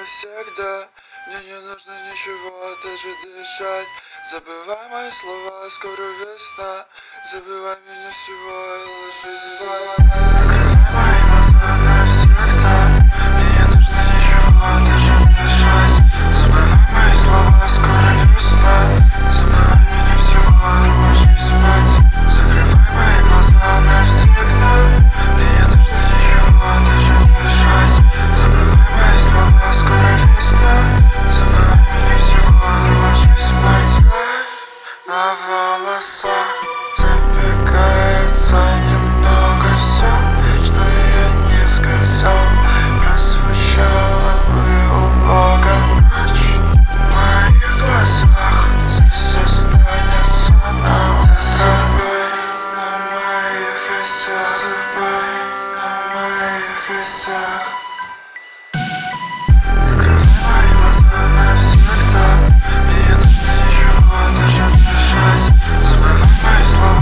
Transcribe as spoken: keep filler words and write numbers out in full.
навсегда. Мне не нужно ничего, даже дышать. Забывай мои слова, скоро весна. Забывай меня всего и ложись спать. Закрывай мои глаза навсегда. Мне не нужно ничего, даже дышать. Забывай мои слова, скоро весна. Забывай меня всего и ложись спать. Закрывай мои глаза навсегда. Мне не нужно ничего, даже дышать. Забывай мои слова, скоро весна. Забывай меня всего и ложись спать. На волосах запекается немного все, что я не сказал. Прозвучало бы убого. Ночь в моих глазах здесь останется нам. Засыпай на моих костях, засыпай на моих костях. Закрывай мои глаза навсегда. Мне не нужно ничего, даже дышать. Забывай мои слова.